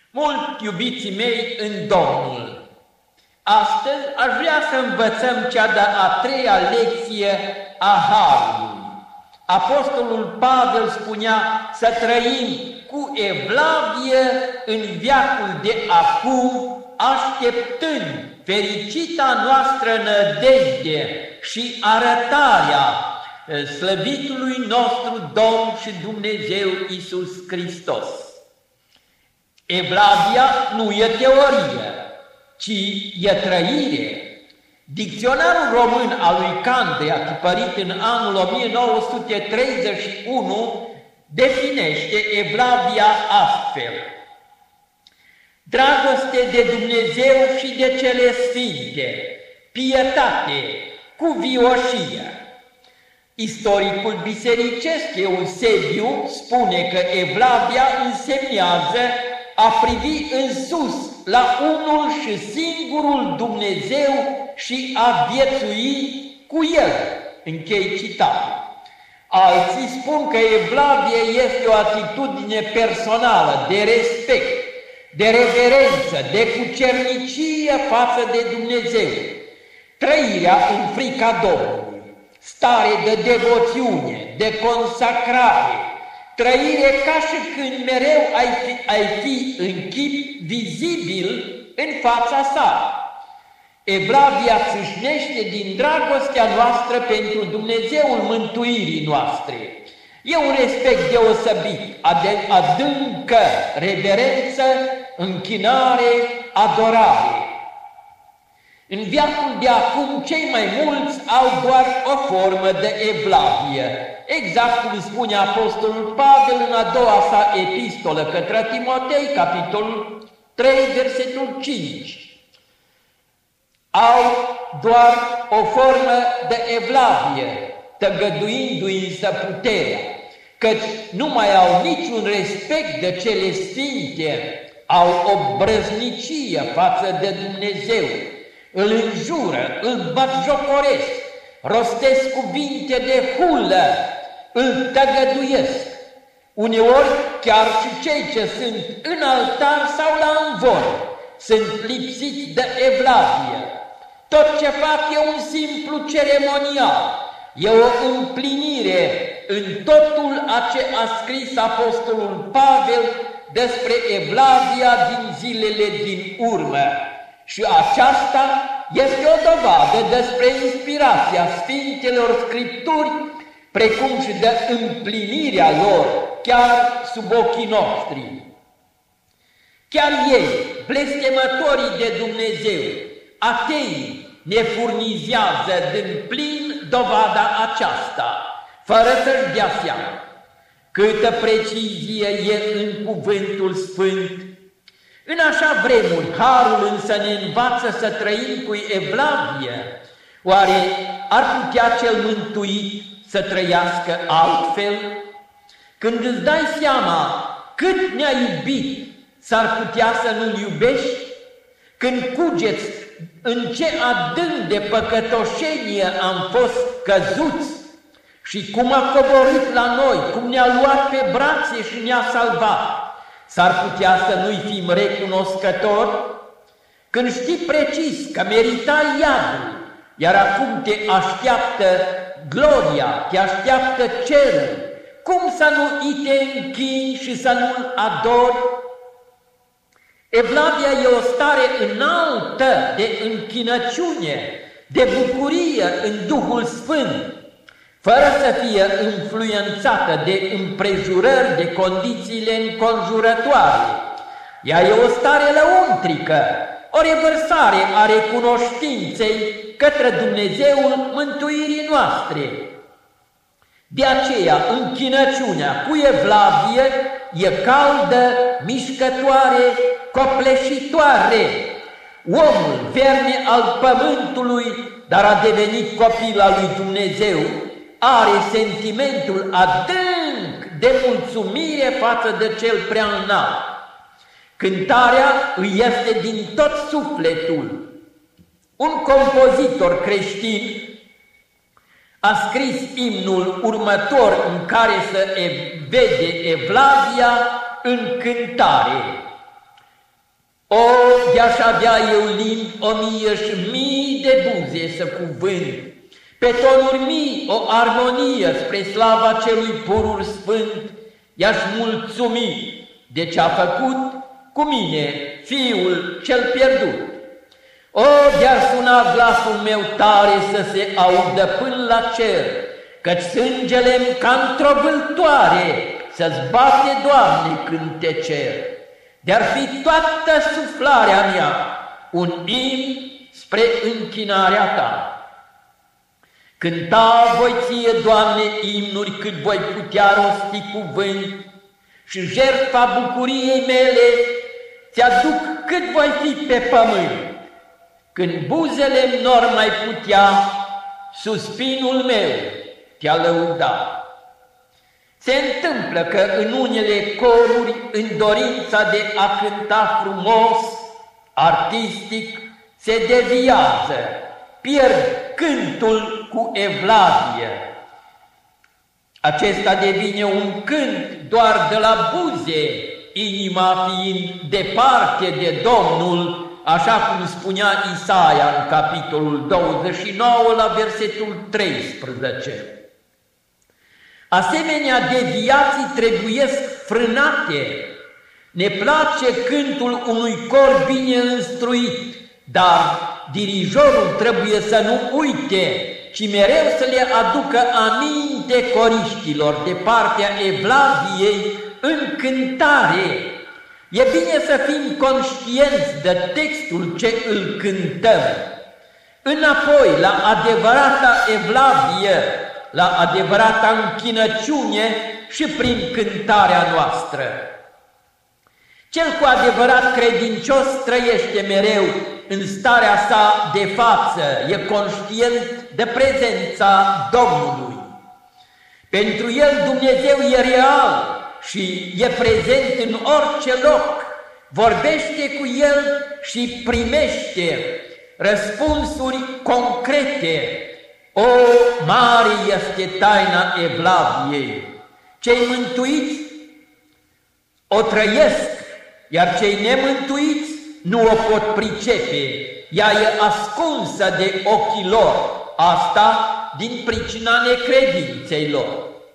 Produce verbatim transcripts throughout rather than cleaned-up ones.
Mult iubiții mei în Domnul, astăzi aș vrea să învățăm cea de-a treia lecție a Harului. Apostolul Pavel spunea să trăim cu evlavie în veacul de acum, așteptând fericita noastră nădejde și arătarea slăvitului nostru Domn și Dumnezeu Iisus Hristos. Evlavia nu e teorie, ci e trăire. Dicționarul român al lui Candrea, tipărit în anul o mie nouă sute treizeci și unu, definește evlavia astfel: dragoste de Dumnezeu și de cele sfinte, pietate, cuvioșie. Istoricul bisericesc Eusebiu spune că evlavia însemnează a privi în sus la unul și singurul Dumnezeu și a viețui cu El. Închei citatul. Alții spun că evlavie este o atitudine personală de respect, de reverență, de cucernicie față de Dumnezeu, trăirea în frica Domnului, stare de devoțiune, de consacrare, trăire ca și când mereu ai fi, ai fi în chip vizibil în fața sa. Evlavia țâșnește din dragostea noastră pentru Dumnezeul mântuirii noastre. E un respect deosebit, adâncă reverență, închinare, adorare. În veacul de acum, cei mai mulți au doar o formă de evlavie, exact cum spune Apostolul Pavel în a doua sa epistolă către Timotei, capitolul trei, versetul cinci. Au doar o formă de evlavie, tăgăduindu-i însă puterea, căci nu mai au niciun respect de cele sfinte, au o brăznicie față de Dumnezeu, îl înjură, îl batjocoresc, rostesc cuvinte de hulă, îl tăgăduiesc. Uneori chiar și cei ce sunt în altar sau la învon sunt lipsiți de evlavie. Tot ce fac e un simplu ceremonial, e o împlinire în totul a ce a scris Apostolul Pavel despre evlavia din zilele din urmă. Și aceasta este o dovadă despre inspirația Sfintelor Scripturi, precum și de împlinirea lor chiar sub ochii noștri. Chiar ei, blestemătorii de Dumnezeu, ateii, ne furnizează din plin dovada aceasta, fără să-și dea seama. Câtă precizie e în cuvântul sfânt! În așa vremuri, Harul însă ne învață să trăim cu evlavie. Oare ar putea cel mântuit să trăiască altfel? Când îți dai seama cât ne-a iubit, s-ar putea să nu-L iubești? Când cugeți în ce adânc de păcătoșenie am fost căzuți și cum a coborât la noi, cum ne-a luat pe brațe și ne-a salvat, s-ar putea să nu-i fim recunoscători? Când știi precis că meritai iadul, iar acum te așteaptă gloria, te așteaptă cerul, cum să nu-i te închini și să nu-L adori? Evlavia e o stare înaltă de închinăciune, de bucurie în Duhul Sfânt, fără să fie influențată de împrejurări, de condițiile înconjurătoare. Ea e o stare lăuntrică, o revărsare a recunoștinței către Dumnezeul mântuirii noastre. De aceea, închinăciunea cu evlavie e caldă, mișcătoare, copleșitoare. Omul, verne al pământului, dar a devenit copil al lui Dumnezeu, are sentimentul adânc de mulțumire față de cel prea înalt. Cântarea îi este din tot sufletul. Un compozitor creștin a scris imnul următor în care se vede evlavia în cântare. de-aș avea eu limbi o mie și mii de buze să cuvânt, pe tonuri mii o armonie spre slava celui purur sfânt, i-aș mulțumi de ce-a făcut cu mine Fiul cel pierdut. O, de-ar suna glasul meu tare să se audă până la cer, căci sângele-mi ca într-o vâltoare să-ți bate, Doamne, când te cer. De-ar fi toată suflarea mea un imn spre închinarea Ta. Cânta voi ție, Doamne, imnuri cât voi putea rosti cuvânt, și jertfa bucuriei mele ți-aduc cât voi fi pe pământ. Când buzele n-or mai putea, suspinul meu te-a lăuda. Se întâmplă că în unele coruri, în dorința de a cânta frumos, artistic, se deviază, pierd cântul cu evlavie. Acesta devine un cânt doar de la buze, inima fiind departe de Domnul, așa cum spunea Isaia în capitolul douăzeci și nouă la versetul treisprezece. Asemenea deviații trebuiesc frânate. Ne place cântul unui cor bine înstruit, dar dirijorul trebuie să nu uite, ci mereu să le aducă aminte coriștilor de partea evlaviei în cântare. E bine să fim conștienți de textul ce îl cântăm. Înapoi, la adevărata evlavie, la adevărata închinăciune și prin cântarea noastră. Cel cu adevărat credincios trăiește mereu în starea sa de față, e conștient de prezența Domnului. Pentru el Dumnezeu e real și e prezent în orice loc, vorbește cu el și primește răspunsuri concrete. O, mare este taina evlaviei! Cei mântuiți o trăiesc, iar cei nemântuiți nu o pot pricepe. Ea e ascunsă de ochii lor, asta din pricina necredinței lor.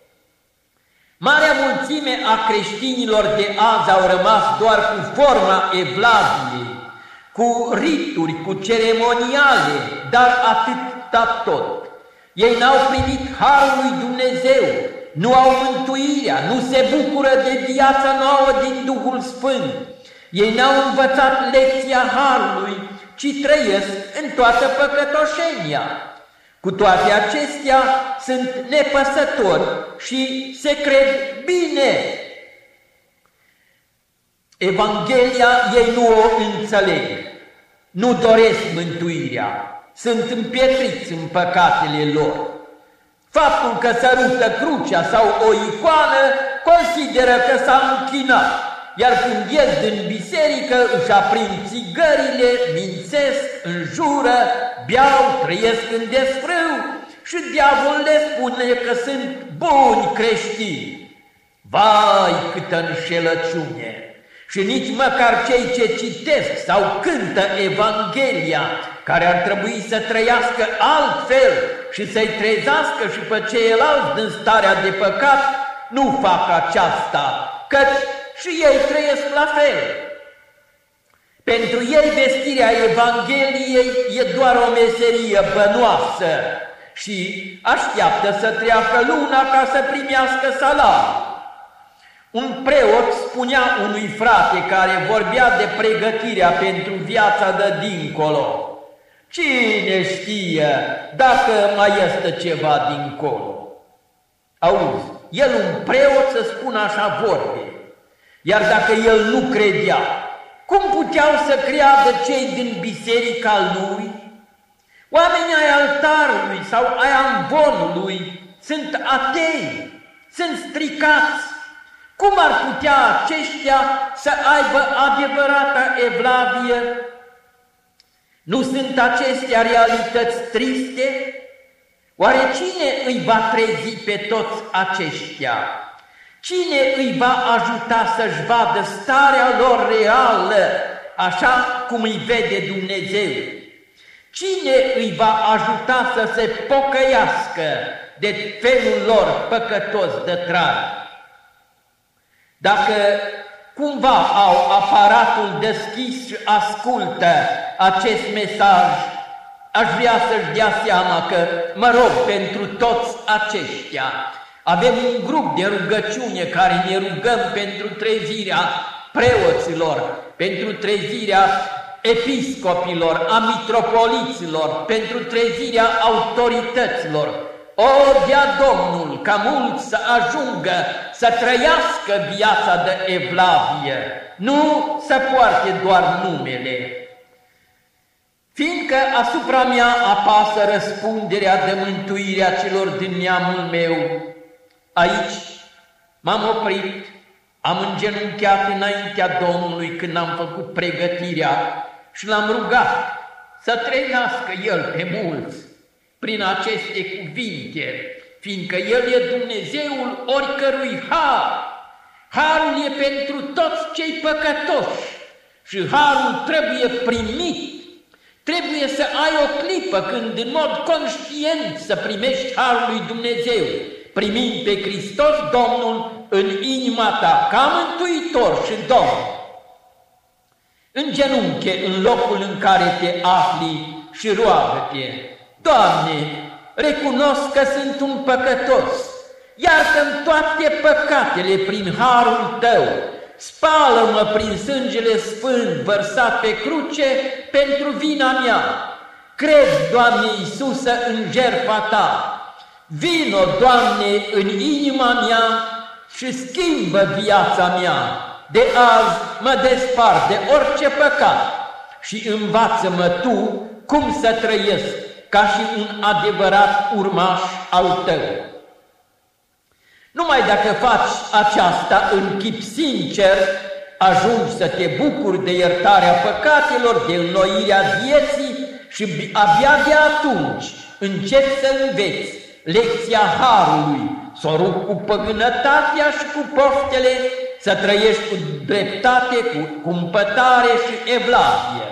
Marea mulțime a creștinilor de azi au rămas doar cu forma evlaviei, cu rituri, cu ceremoniale, dar atâta tot. Ei n-au primit harul lui Dumnezeu, nu au mântuirea, nu se bucură de viața nouă din Duhul Sfânt. Ei n-au învățat lecția harului, ci trăiesc în toată păcătoșenia. Cu toate acestea sunt nepăsători și se cred bine. Evanghelia ei nu o înțeleg, nu doresc mântuirea, sunt împietriți în păcatele lor. Faptul că sărută crucea sau o icoană consideră că s-a închinat, iar când ies din biserică își aprind țigările, mințesc, înjură, beau, trăiesc în desfrâu și diavolul le spune că sunt buni creștini. Vai, câtă înșelăciune! Și nici măcar cei ce citesc sau cântă Evanghelia, care ar trebui să trăiască altfel și să-i trezească și pe ceilalți din starea de păcat, nu fac aceasta, căci și ei trăiesc la fel. Pentru ei vestirea Evangheliei e doar o meserie bănoasă și așteaptă să treacă luna ca să primească salariul. Un preot spunea unui frate care vorbea de pregătirea pentru viața de dincolo: cine știe dacă mai este ceva dincolo? Auzi, el un preot să spună așa vorbe, iar dacă el nu credea, cum puteau să creadă cei din biserica lui? Oamenii ai altarului sau ai amvonului sunt atei, sunt stricați. Cum ar putea aceștia să aibă adevărata evlavie? Nu sunt acestea realități triste? Oare cine îi va trezi pe toți aceștia? Cine îi va ajuta să-și vadă starea lor reală așa cum îi vede Dumnezeu. Cine îi va ajuta să se pocăiască de felul lor păcătos de trai? Dacă cumva au aparatul deschis și ascultă acest mesaj, aș vrea să-și dea seama că, mă rog, pentru toți aceștia, avem un grup de rugăciune care ne rugăm pentru trezirea preoților, pentru trezirea episcopilor, a mitropoliților, pentru trezirea autorităților. O, dea Domnul ca mulți să ajungă să trăiască viața de evlavie, nu să poarte doar numele. Fiindcă asupra mea apasă răspunderea de mântuirea celor din neamul meu, aici m-am oprit, am îngenunchiat înaintea Domnului când am făcut pregătirea și l-am rugat să trăiască El pe mulți prin aceste cuvinte, fiindcă El e Dumnezeul oricărui har. Harul e pentru toți cei păcătoși și harul trebuie primit. Trebuie să ai o clipă când în mod conștient să primești harul lui Dumnezeu, primind pe Hristos Domnul în inima ta ca mântuitor și Domn. În genunche, în locul în care te afli și roagă-te: Doamne, recunosc că sunt un păcătos, iartă-mi toate păcatele prin harul Tău, spală-mă prin sângele sfânt vărsat pe cruce pentru vina mea. Cred, Doamne Iisuse, în jertfa Ta. Vino, Doamne, în inima mea și schimbă viața mea. De azi mă despart de orice păcat și învață-mă Tu cum să trăiesc ca și un adevărat urmaș al Tău. Numai dacă faci aceasta în chip sincer, ajungi să te bucuri de iertarea păcatelor, de înnoirea vieții și abia de atunci începi să înveți lecția harului, să o rupi cu păgânătatea și cu poftele, să trăiești cu dreptate, cu cumpătare și evlavie.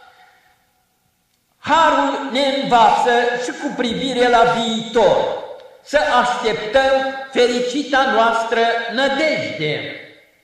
Harul ne învață și cu privire la viitor, să așteptăm fericita noastră nădejde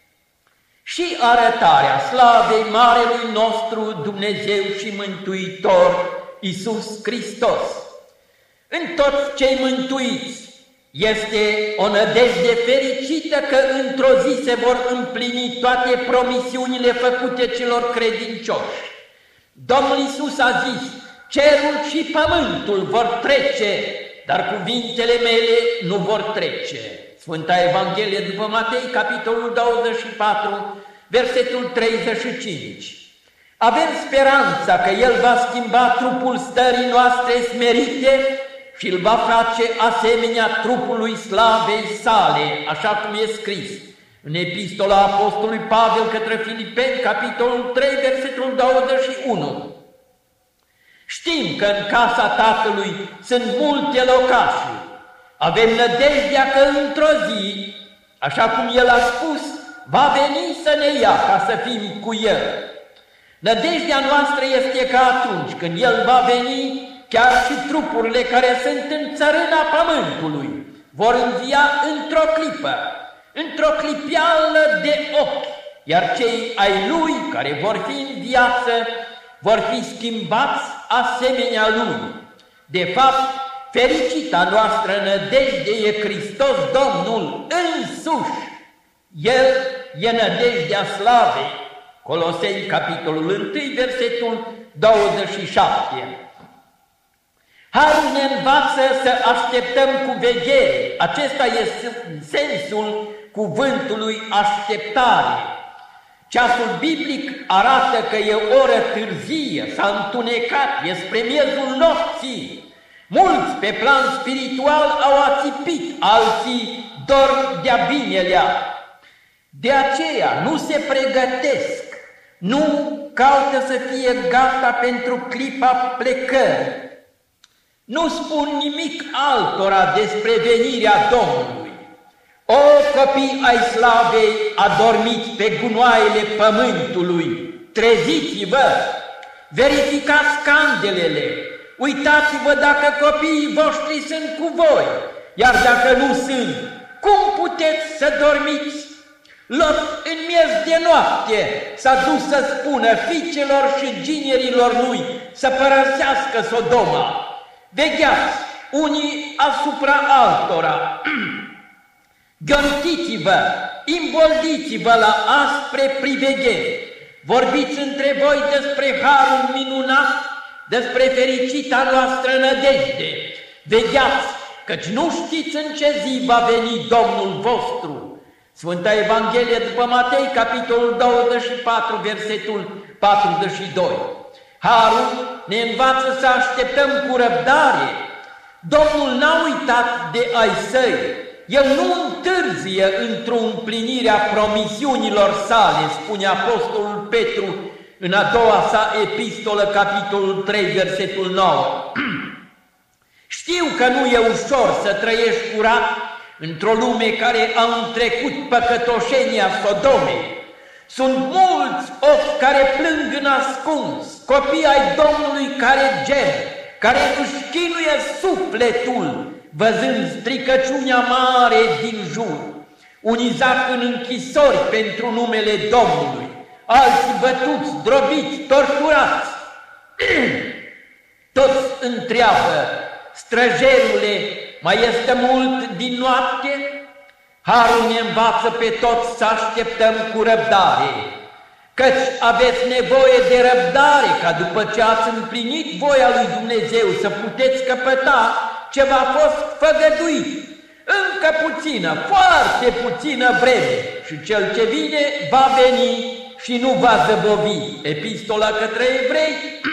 și arătarea slavei Marelui nostru Dumnezeu și Mântuitor Iisus Hristos. În toți cei mântuiți este o nădejde fericită că într-o zi se vor împlini toate promisiunile făcute celor credincioși. Domnul Iisus a zis: cerul și pământul vor trece, dar cuvintele mele nu vor trece. Sfânta Evanghelie după Matei, capitolul douăzeci și patru, versetul treizeci și cinci. Avem speranța că El va schimba trupul stării noastre smerite și îl va face asemenea trupului slavei sale, așa cum e scris în Epistola Apostolului Pavel către Filipeni, capitolul trei, versetul douăzeci și unu. Știm că în casa Tatălui sunt multe locașuri. Avem nădejdea că într-o zi, așa cum El a spus, va veni să ne ia ca să fim cu El. Nădejdea noastră este că atunci când El va veni, chiar și trupurile care sunt în țărâna pământului vor învia într-o clipă, într-o clipeală de ochi, iar cei ai Lui care vor fi în viață vor fi schimbați asemenea Lui. De fapt, fericita noastră nădejde e Hristos Domnul însuși. El e nădejdea slavei. Coloseni, capitolul unu, versetul douăzeci și șapte. Harul ne învață să așteptăm cu veghere. Acesta este sensul cuvântului așteptare. Ceasul biblic arată că e o oră târzie, s-a întunecat, e spre miezul nopții. Mulți pe plan spiritual au ațipit, alții dorm de-a binelea. De aceea nu se pregătesc, nu caută să fie gata pentru clipa plecării. Nu spun nimic altora despre venirea Domnului. O copii ai slavei adormiți pe gunoaiele pământului, treziți-vă, verificați candelele, uitați-vă dacă copiii voștri sunt cu voi, iar dacă nu sunt, cum puteți să dormiți? Lot în miez de noapte s-a dus să spună fiicelor și ginerilor lui să părăsească Sodoma. Vegheați unii asupra altora, gântiți-vă, imboldiți-vă la aspre privegheri, vorbiți între voi despre harul minunat, despre fericita noastră nădejde. Vegheați, căci nu știți în ce zi va veni Domnul vostru. Sfânta Evanghelie după Matei, capitolul douăzeci și patru, versetul patruzeci și doi. Harul ne învață să așteptăm cu răbdare. Domnul n-a uitat de ai săi. El nu întârzie într-o împlinire a promisiunilor sale, spune Apostolul Petru în a doua sa epistolă, capitolul trei, versetul nouă. Știu că nu e ușor să trăiești curat într-o lume care a întrecut păcătoșenia Sodomei. Sunt mulți ochi care plâng în ascuns, copii ai Domnului care gem, care își chinuie sufletul, văzând stricăciunea mare din jur. Unii zac în închisori pentru numele Domnului, alții bătuți, drobiți, torturați. Toți întreabă: străjerule, mai este mult din noapte? Harul ne învață pe toți să așteptăm cu răbdare, căci aveți nevoie de răbdare ca după ce ați împlinit voia lui Dumnezeu să puteți căpăta ce v-a fost făgăduit. Încă puțină, foarte puțină vreme și cel ce vine va veni și nu va zăbovi. Epistola către Evrei,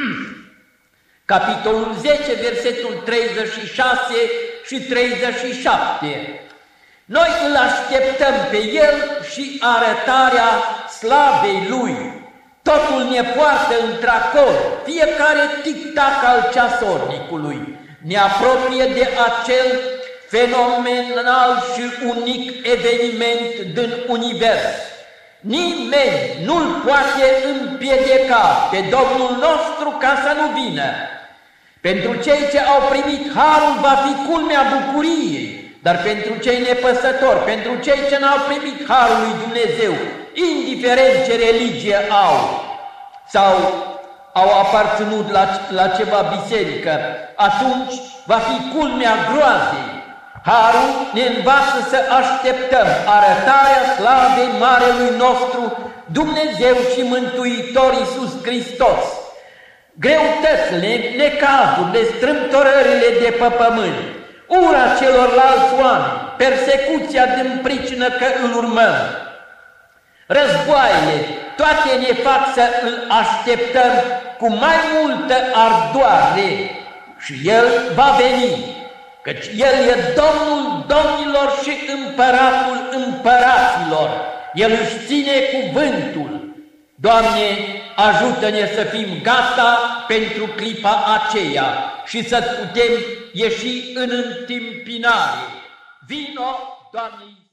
capitolul zece, versetul treizeci și șase și treizeci și șapte. Noi îl așteptăm pe El și arătarea slavei Lui. Totul ne poartă într-acolo, fiecare tic-tac al ceasornicului ne apropie de acel fenomenal și unic eveniment din univers. Nimeni nu-l poate împiedica pe Domnul nostru ca să nu vină. Pentru cei ce au primit harul va fi culmea bucuriei, dar pentru cei nepăsători, pentru cei ce n-au primit harul lui Dumnezeu, indiferent ce religie au sau au aparținut la, la ceva biserică, atunci va fi culmea groazei. Harul ne învață să așteptăm arătarea slavei marelui nostru Dumnezeu și Mântuitor Iisus Hristos. Greutățile, necazurile, strâmtorările de pe pământ, ura celorlalți oameni, persecuția din pricină că îl urmăm, războaiele, toate ne fac să îl așteptăm cu mai multă ardoare și El va veni, căci El e Domnul domnilor și Împăratul împăraților. El își ține cuvântul. Doamne, ajută-ne să fim gata pentru clipa aceea și să putem ieși în întâmpinare. Vino, Doamne!